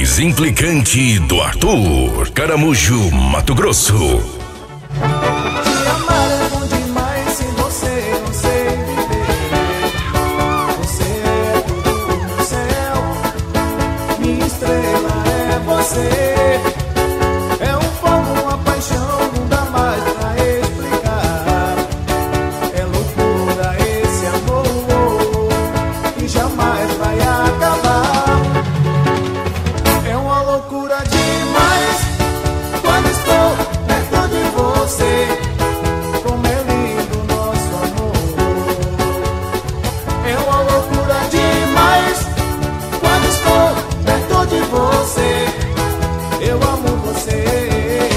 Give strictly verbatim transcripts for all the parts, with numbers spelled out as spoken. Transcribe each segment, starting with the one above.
mais implicante do Arthur. Caramujo, Mato Grosso. É um fogo, uma paixão, não dá mais pra explicar. É loucura esse amor que jamais vai acabar. É uma loucura demais quando estou perto de você. Como é lindo nosso amor. É uma loucura demais quando estou perto de você. Eu amo você.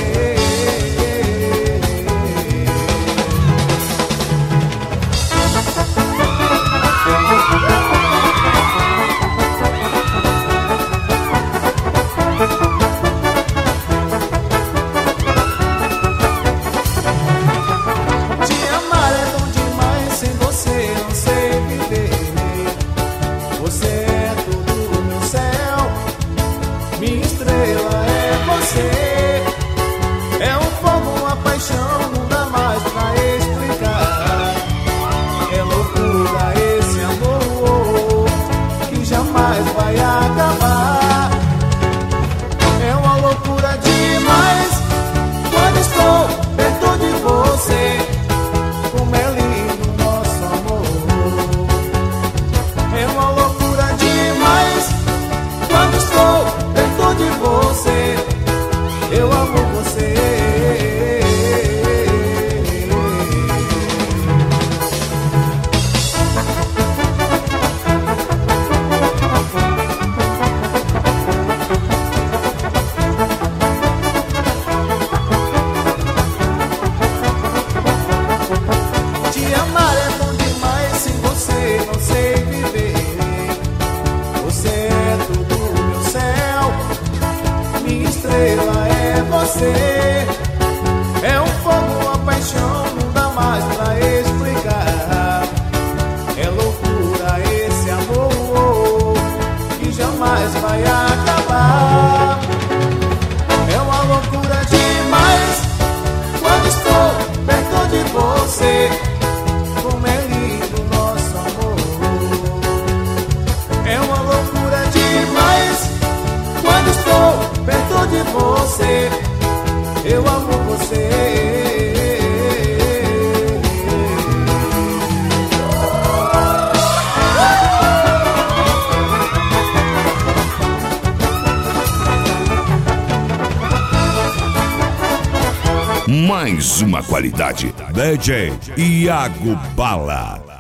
Te amar é bom demais, sem você não sei viver. Você é tudo meu céu, minha estrela é você. É um fogo, uma paixão, não dá mais pra explicar. É loucura esse amor que jamais vai acabar. É uma loucura demais quando estou perto de você. Como é lindo nosso amor. É uma loucura demais quando estou perto de você. Eu amo você. Te amar é bom demais, sem você não sei viver. Você é tudo meu céu, minha estrela é você. É um fogo, uma paixão, não dá mais pra explicar. É loucura esse amor que jamais vai acabar. É uma loucura demais quando estou perto de você. Como é lindo nosso amor. É uma loucura demais quando estou perto de você. Eu amo você. Mais uma qualidade. D J Iago Bala.